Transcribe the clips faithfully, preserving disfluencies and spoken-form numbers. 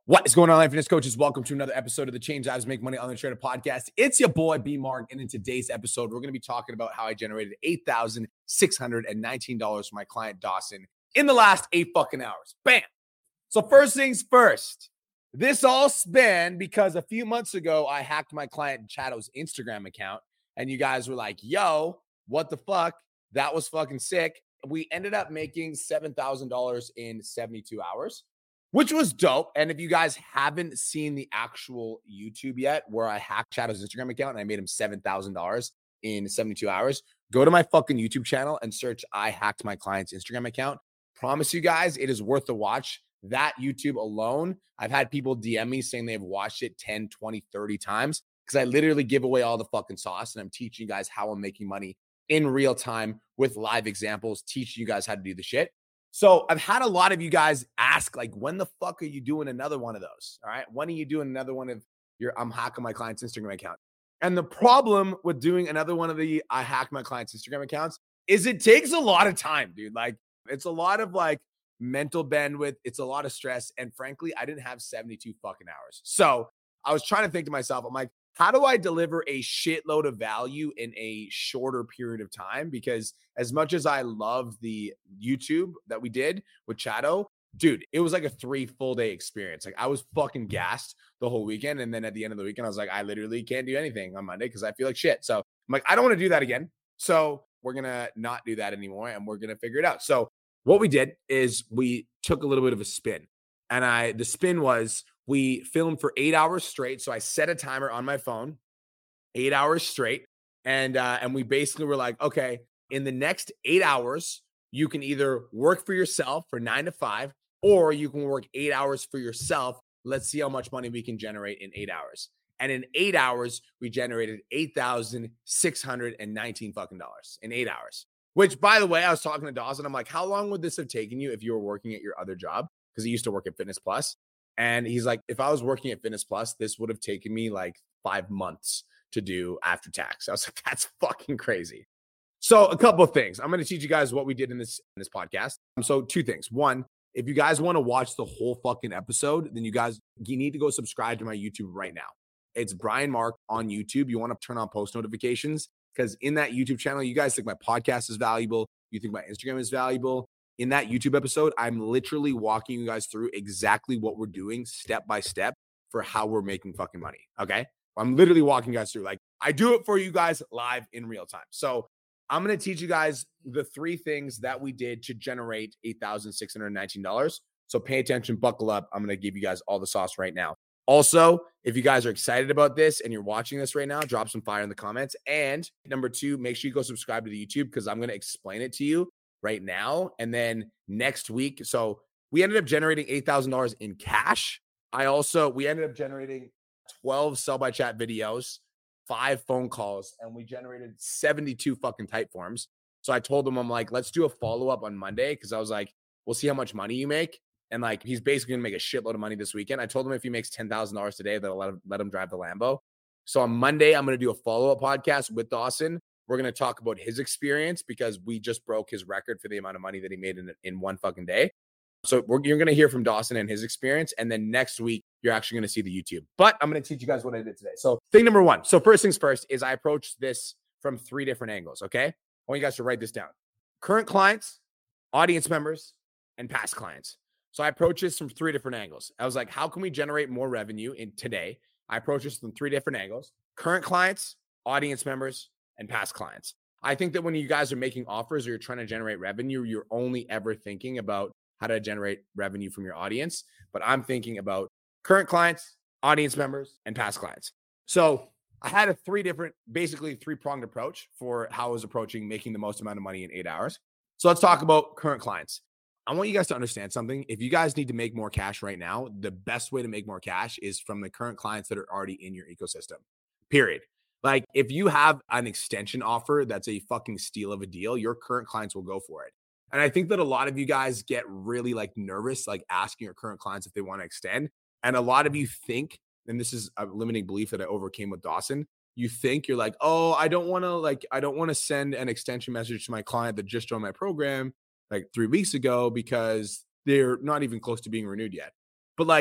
What is going on, Life Fitness Coaches? Welcome to another episode of the Change Lives Make Money Online Trader podcast. It's your boy, B Mark, and in today's episode, we're going to be talking about how I generated eight thousand six hundred nineteen dollars for my client, Dawson, in the last eight fucking hours. Bam! So first things first, this all spanned because a few months ago, I hacked my client Chato's Instagram account, and you guys were like, yo, what the fuck? That was fucking sick. We ended up making seven thousand dollars in seventy-two hours. Which was dope. And if you guys haven't seen the actual YouTube yet, where I hacked Chato's Instagram account and I made him seven thousand dollars in seventy-two hours, go to my fucking YouTube channel and search I hacked my client's Instagram account. Promise you guys, it is worth the watch. That YouTube alone, I've had people D M me saying they've watched it ten, twenty, thirty times because I literally give away all the fucking sauce and I'm teaching you guys how I'm making money in real time with live examples, teaching you guys how to do the shit. So I've had a lot of you guys ask, like, when the fuck are you doing another one of those? All right. When are you doing another one of your I'm hacking my client's Instagram account? And the problem with doing another one of the I hack my client's Instagram accounts is it takes a lot of time, dude. Like, it's a lot of like mental bandwidth. It's a lot of stress. And frankly, I didn't have seventy-two fucking hours. So I was trying to think to myself, I'm like, how do I deliver a shitload of value in a shorter period of time? Because as much as I love the YouTube that we did with Chato, dude, it was like a three full day experience. Like I was fucking gassed the whole weekend. And then at the end of the weekend, I was like, I literally can't do anything on Monday because I feel like shit. So I'm like, I don't want to do that again. So we're going to not do that anymore and we're going to figure it out. So what we did is we took a little bit of a spin. And I, the spin was we filmed for eight hours straight. So I set a timer on my phone, eight hours straight. And, uh, and we basically were like, okay, in the next eight hours, you can either work for yourself for nine to five, or you can work eight hours for yourself. Let's see how much money we can generate in eight hours. And in eight hours, we generated eight thousand six hundred nineteen fucking dollars in eight hours, which by the way, I was talking to Dawson. I'm like, how long would this have taken you if you were working at your other job? Because he used to work at Fitness Plus. And he's like, if I was working at Fitness Plus, this would have taken me like five months to do after tax. I was like, that's fucking crazy. So a couple of things. I'm going to teach you guys what we did in this, in this podcast. So two things. One, if you guys want to watch the whole fucking episode, then you guys, you need to go subscribe to my YouTube right now. It's Brian Mark on YouTube. You want to turn on post notifications because in that YouTube channel, you guys think my podcast is valuable. You think my Instagram is valuable. In that YouTube episode, I'm literally walking you guys through exactly what we're doing step by step for how we're making fucking money. Okay. I'm literally walking you guys through, like I do it for you guys live in real time. So I'm going to teach you guys the three things that we did to generate eight thousand six hundred nineteen dollars. So pay attention, buckle up. I'm going to give you guys all the sauce right now. Also, if you guys are excited about this and you're watching this right now, drop some fire in the comments. And number two, make sure you go subscribe to the YouTube because I'm going to explain it to you right now. And then next week, so we ended up generating eight thousand dollars in cash. I also, we ended up generating twelve sell by chat videos, five phone calls, and we generated seventy-two fucking type forms. So I told him, I'm like, let's do a follow-up on Monday. Cause I was like, we'll see how much money you make. And like, he's basically gonna make a shitload of money this weekend. I told him if he makes ten thousand dollars today, that'll let him, let him drive the Lambo. So on Monday, I'm going to do a follow-up podcast with Dawson. We're going to talk about his experience because we just broke his record for the amount of money that he made in, in one fucking day. So we're, you're going to hear from Dawson and his experience. And then next week, you're actually going to see the YouTube. But I'm going to teach you guys what I did today. So thing number one. So first things first is I approached this from three different angles, okay? I want you guys to write this down. Current clients, audience members, and past clients. So I approached this from three different angles. I was like, how can we generate more revenue in today? I approached this from three different angles. Current clients, audience members, and past clients. I think that when you guys are making offers or you're trying to generate revenue, you're only ever thinking about how to generate revenue from your audience. But I'm thinking about current clients, audience members, and past clients. So I had a three different, basically three-pronged approach for how I was approaching making the most amount of money in eight hours. So let's talk about current clients. I want you guys to understand something. If you guys need to make more cash right now, the best way to make more cash is from the current clients that are already in your ecosystem, period. Like if you have an extension offer that's a fucking steal of a deal, your current clients will go for it. And I think that a lot of you guys get really like nervous, like asking your current clients if they want to extend. And a lot of you think, and this is a limiting belief that I overcame with Dawson, you think you're like, oh, I don't want to like, I don't want to send an extension message to my client that just joined my program like three weeks ago because they're not even close to being renewed yet. But like,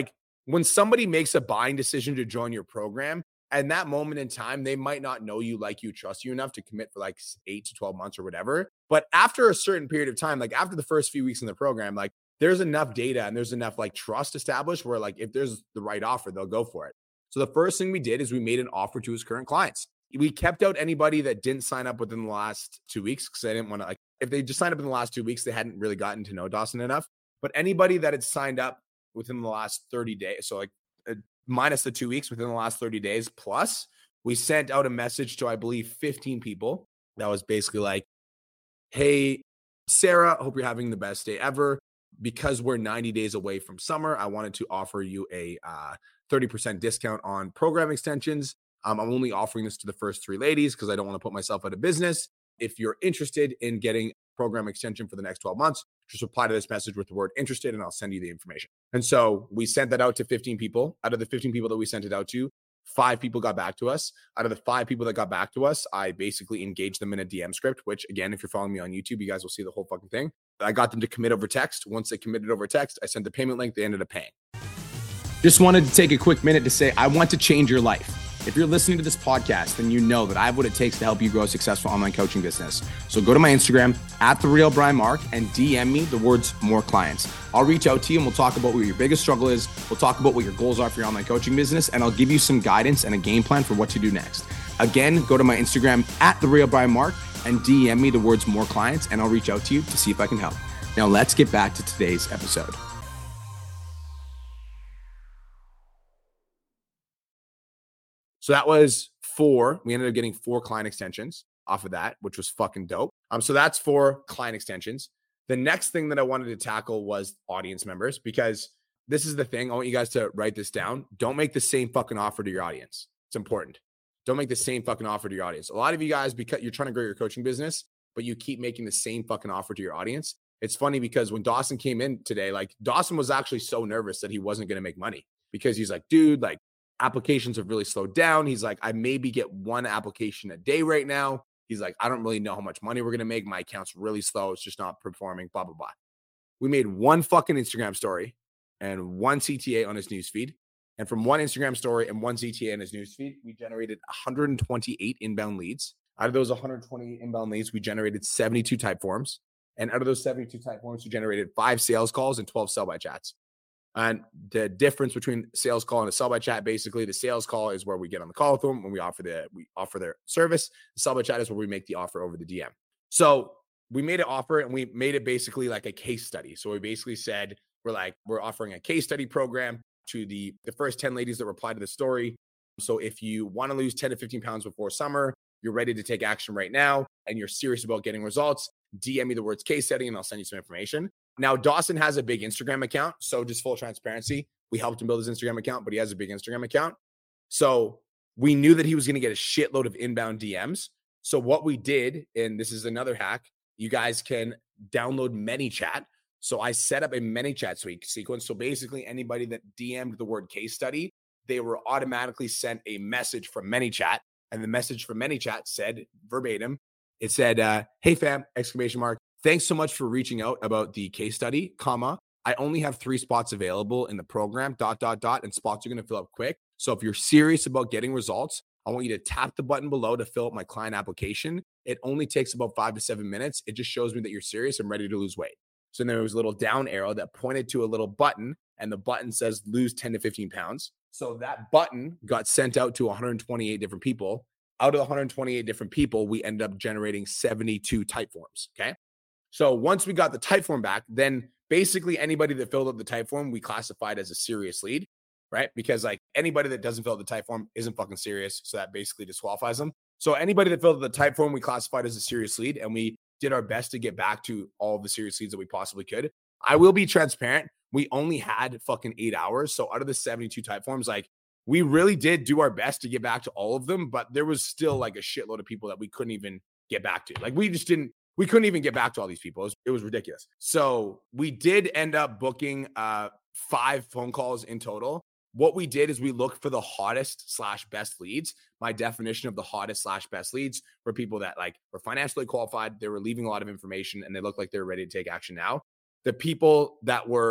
when somebody makes a buying decision to join your program, and that moment in time, they might not know you, like you, trust you enough to commit for like eight to twelve months or whatever. But after a certain period of time, like after the first few weeks in the program, like there's enough data and there's enough like trust established where like if there's the right offer, they'll go for it. So the first thing we did is we made an offer to his current clients. We kept out anybody that didn't sign up within the last two weeks because I didn't want to, like, if they just signed up in the last two weeks, they hadn't really gotten to know Dawson enough. But anybody that had signed up within the last thirty days, so like uh, minus the two weeks within the last thirty days plus, we sent out a message to, I believe, fifteen people that was basically like, hey, Sarah, hope you're having the best day ever. Because we're ninety days away from summer, I wanted to offer you a uh, thirty percent discount on program extensions. Um, I'm only offering this to the first three ladies because I don't want to put myself out of business. If you're interested in getting program extension for the next twelve months, just reply to this message with the word interested and I'll send you the information. And so we sent that out to fifteen people. Out of the fifteen people that we sent it out to, five people got back to us. Out of the five people that got back to us, I basically engaged them in a D M script, which again, if you're following me on YouTube, you guys will see the whole fucking thing. I got them to commit over text. Once they committed over text, I sent the payment link. They ended up paying. Just wanted to take a quick minute to say, I want to change your life. If you're listening to this podcast, then you know that I have what it takes to help you grow a successful online coaching business. So go to my Instagram at The Real Brian Mark and D M me the words more clients. I'll reach out to you and we'll talk about what your biggest struggle is. We'll talk about what your goals are for your online coaching business, and I'll give you some guidance and a game plan for what to do next. Again, go to my Instagram at The Real Brian Mark and D M me the words more clients, and I'll reach out to you to see if I can help. Now let's get back to today's episode. So that was four. We ended up getting four client extensions off of that, which was fucking dope. Um, so that's four client extensions. The next thing that I wanted to tackle was audience members, because this is the thing. I want you guys to write this down. Don't make the same fucking offer to your audience. It's important. Don't make the same fucking offer to your audience. A lot of you guys, because you're trying to grow your coaching business, but you keep making the same fucking offer to your audience. It's funny because when Dawson came in today, like Dawson was actually so nervous that he wasn't going to make money because he's like, dude, like applications have really slowed down. He's like, I maybe get one application a day right now. He's like, I don't really know how much money we're going to make. My account's really slow. It's just not performing, blah, blah, blah. We made one fucking Instagram story and one C T A on his newsfeed. And from one Instagram story and one C T A in his newsfeed, we generated one hundred twenty-eight inbound leads. Out of those one hundred twenty inbound leads, we generated seventy-two type forms. And out of those seventy-two type forms, we generated five sales calls and twelve sell by chats. And the difference between sales call and a sell by chat, basically the sales call is where we get on the call with them when we offer the, we offer their service. The sell by chat is where we make the offer over the D M. So we made an offer and we made it basically like a case study. So we basically said, we're like, we're offering a case study program to the, the first ten ladies that replied to the story. So if you want to lose ten to fifteen pounds before summer, you're ready to take action right now, and you're serious about getting results, D M me the words case study and I'll send you some information. Now, Dawson has a big Instagram account. So just full transparency, we helped him build his Instagram account, but he has a big Instagram account. So we knew that he was going to get a shitload of inbound D Ms. So what we did, and this is another hack, you guys can download ManyChat. So I set up a ManyChat sequence. So basically anybody that D M'd the word case study, they were automatically sent a message from ManyChat. And the message from ManyChat said verbatim, it said, uh, hey fam, exclamation mark. Thanks so much for reaching out about the case study, comma. I only have three spots available in the program, dot, dot, dot, and spots are going to fill up quick. So if you're serious about getting results, I want you to tap the button below to fill up my client application. It only takes about five to seven minutes. It just shows me that you're serious and ready to lose weight. So then there was a little down arrow that pointed to a little button, and the button says lose ten to fifteen pounds. So that button got sent out to one hundred twenty-eight different people. Out of the one hundred twenty-eight different people, we ended up generating seventy-two type forms, okay? So once we got the type form back, then basically anybody that filled out the type form, we classified as a serious lead, right? Because like anybody that doesn't fill out the type form isn't fucking serious. So that basically disqualifies them. So anybody that filled out the type form, we classified as a serious lead, and we did our best to get back to all of the serious leads that we possibly could. I will be transparent. We only had fucking eight hours. So out of the seventy-two type forms, like we really did do our best to get back to all of them, but there was still like a shitload of people that we couldn't even get back to. Like we just didn't, we couldn't even get back to all these people. It was, it was ridiculous. So we did end up booking uh, five phone calls in total. What we did is we looked for the hottest slash best leads. My definition of the hottest slash best leads were people that like were financially qualified. They were leaving a lot of information and they looked like they were ready to take action now. The people that were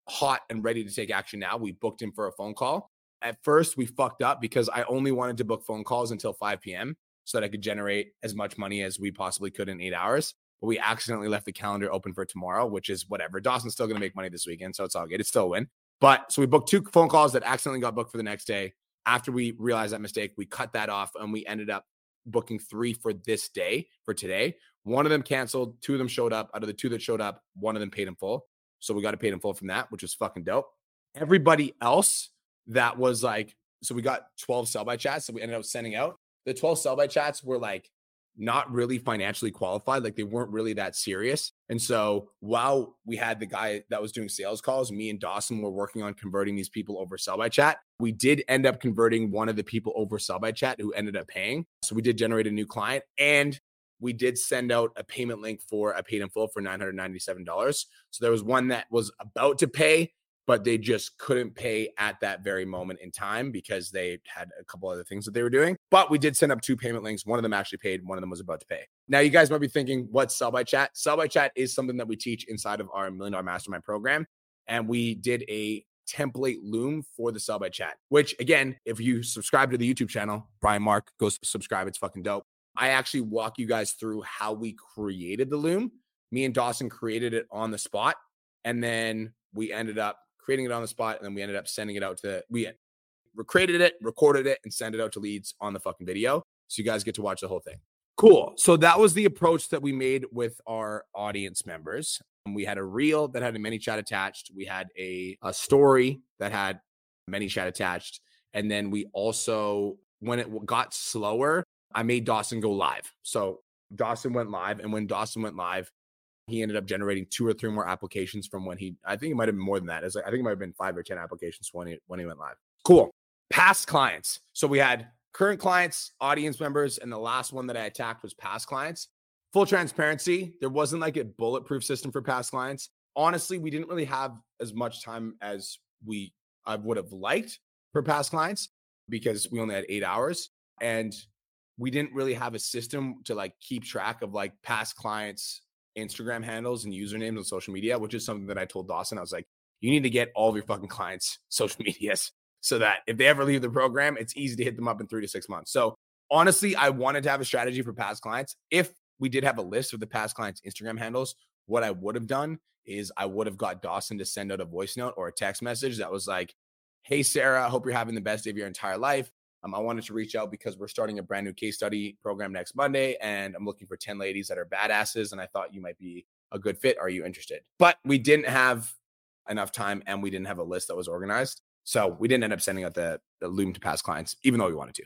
hot and ready to take action now. We booked him for a phone call. At first, we fucked up because I only wanted to book phone calls until five p.m. so that I could generate as much money as we possibly could in eight hours. But we accidentally left the calendar open for tomorrow, which is whatever. Dawson's still going to make money this weekend, so it's all good. It's still a win. But so we booked two phone calls that accidentally got booked for the next day. After we realized that mistake, we cut that off and we ended up booking three for this day, for today. One of them canceled. Two of them showed up. Out of the two that showed up, one of them paid in full. So we got to pay in full from that, which was fucking dope. Everybody else that was like, so we got twelve sell by chats that we ended up sending out. The twelve sell by chats were like not really financially qualified. Like they weren't really that serious. And so while we had the guy that was doing sales calls, me and Dawson were working on converting these people over sell by chat. We did end up converting one of the people over sell by chat who ended up paying. So we did generate a new client and we did send out a payment link for a paid in full for nine hundred ninety-seven dollars. So there was one that was about to pay, but they just couldn't pay at that very moment in time because they had a couple other things that they were doing. But we did send up two payment links. One of them actually paid. One of them was about to pay. Now, you guys might be thinking, what's sell by chat? Sell by chat is something that we teach inside of our Million Dollar Mastermind program. And we did a template loom for the sell by chat, which again, if you subscribe to the YouTube channel, Brian Mark, go subscribe. It's fucking dope. I actually walk you guys through how we created the loom. Me and Dawson created it on the spot. And then we ended up creating it on the spot. And then we ended up sending it out to, we created it, recorded it, and sent it out to leads on the fucking video. So you guys get to watch the whole thing. Cool. So that was the approach that we made with our audience members. And we had a reel that had a ManyChat attached. We had a, a story that had ManyChat attached. And then we also, when it got slower, I made Dawson go live. So Dawson went live. And when Dawson went live, he ended up generating two or three more applications from when he, I think it might have been more than that. It's like, I think it might have been five or ten applications when he, when he went live. Cool. Past clients. So we had current clients, audience members, and the last one that I attacked was past clients. Full transparency, there wasn't like a bulletproof system for past clients. Honestly, we didn't really have as much time as we I would have liked for past clients because we only had eight hours. And we didn't really have a system to like keep track of like past clients' Instagram handles and usernames on social media, which is something that I told Dawson. I was like, you need to get all of your fucking clients' social medias so that if they ever leave the program, it's easy to hit them up in three to six months. So honestly, I wanted to have a strategy for past clients. If we did have a list of the past clients' Instagram handles, what I would have done is I would have got Dawson to send out a voice note or a text message that was like, hey, Sarah, I hope you're having the best day of your entire life. Um, I wanted to reach out because we're starting a brand new case study program next Monday, and I'm looking for ten ladies that are badasses, and I thought you might be a good fit. Are you interested? But we didn't have enough time, and we didn't have a list that was organized. So we didn't end up sending out the, the loom to past clients, even though we wanted to.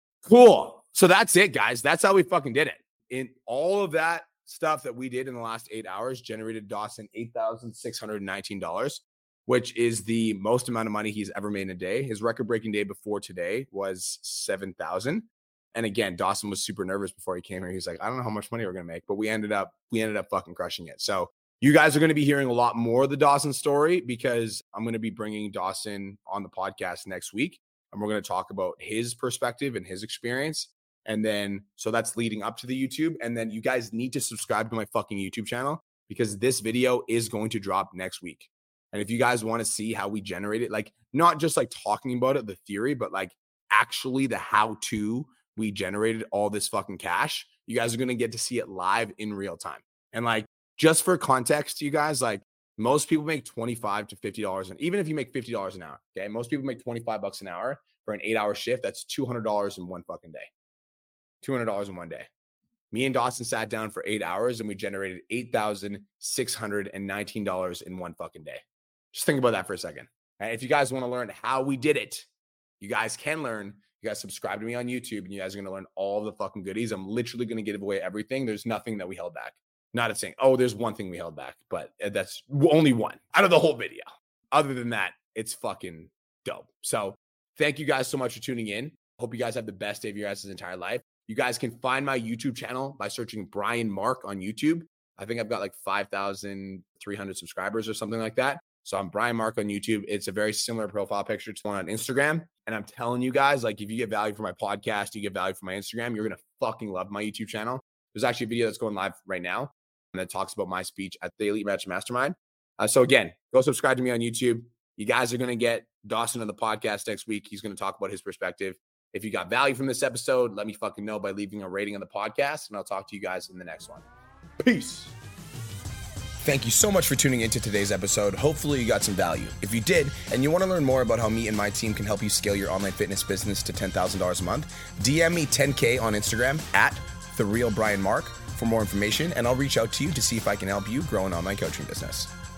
Cool. So that's it, guys. That's how we fucking did it. In all of that stuff that we did in the last eight hours generated Dawson eight thousand six hundred nineteen dollars, which is the most amount of money he's ever made in a day. His record-breaking day before today was seven thousand dollars. And again, Dawson was super nervous before he came here. He's like, I don't know how much money we're going to make, but we ended up, we ended up fucking crushing it. So you guys are going to be hearing a lot more of the Dawson story because I'm going to be bringing Dawson on the podcast next week. And we're going to talk about his perspective and his experience. And then, so that's leading up to the YouTube. And then you guys need to subscribe to my fucking YouTube channel because this video is going to drop next week. And if you guys want to see how we generate it, like not just like talking about it, the theory, but like actually the how to we generated all this fucking cash, you guys are going to get to see it live in real time. And like, just for context, you guys, like most people make twenty-five to fifty dollars. And even if you make fifty dollars an hour, okay, most people make twenty-five bucks an hour for an eight hour shift. That's two hundred dollars in one fucking day. two hundred dollars in one day. Me and Dawson sat down for eight hours and we generated eight thousand six hundred nineteen dollars in one fucking day. Just think about that for a second. And if you guys want to learn how we did it, you guys can learn. You guys subscribe to me on YouTube and you guys are going to learn all the fucking goodies. I'm literally going to give away everything. There's nothing that we held back. Not a saying, oh, there's one thing we held back, but that's only one out of the whole video. Other than that, it's fucking dope. So thank you guys so much for tuning in. Hope you guys have the best day of your guys' entire life. You guys can find my YouTube channel by searching Brian Mark on YouTube. I think I've got like five thousand three hundred subscribers or something like that. So I'm Brian Mark on YouTube. It's a very similar profile picture to one on Instagram. And I'm telling you guys, like if you get value from my podcast, you get value from my Instagram, you're going to fucking love my YouTube channel. There's actually a video that's going live right now and that talks about my speech at the Elite Match Mastermind. Uh, so again, go subscribe to me on YouTube. You guys are going to get Dawson on the podcast next week. He's going to talk about his perspective. If you got value from this episode, let me fucking know by leaving a rating on the podcast, and I'll talk to you guys in the next one. Peace. Thank you so much for tuning into today's episode. Hopefully you got some value. If you did, and you want to learn more about how me and my team can help you scale your online fitness business to ten thousand dollars a month, D M me ten K on Instagram at The Real Brian Mark for more information, and I'll reach out to you to see if I can help you grow an online coaching business.